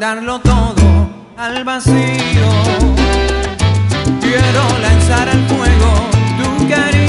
tirarlo todo al vacío. Quiero lanzar al fuego tu cariño.